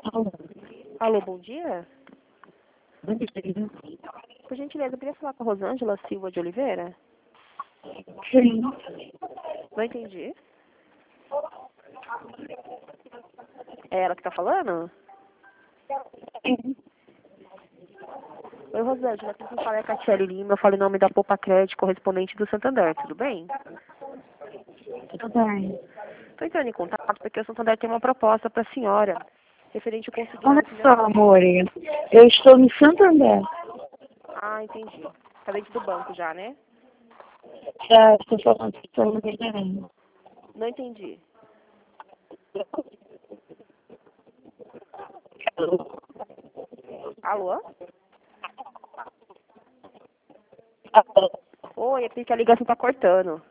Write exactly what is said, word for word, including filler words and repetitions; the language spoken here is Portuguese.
Alô, Alô, bom dia. bom dia. Por gentileza, eu queria falar com a Rosângela Silva de Oliveira. Sim. Não entendi. É ela que tá falando? Oi, Rosângela, aqui quem fala é a Catiele Lima. Eu falo em nome da Poupa Crédito, correspondente do Santander, tudo bem? Tudo bem. Estou entrando em contato porque o Santander tem uma proposta para a senhora, referente ao Olha consignado só, financeiro. amor, eu estou no Santander. Ah, entendi. Tá dentro do banco já, né? Já estou falando que estou no Santander. Não entendi. Alô? Oi, é porque a ligação tá cortando.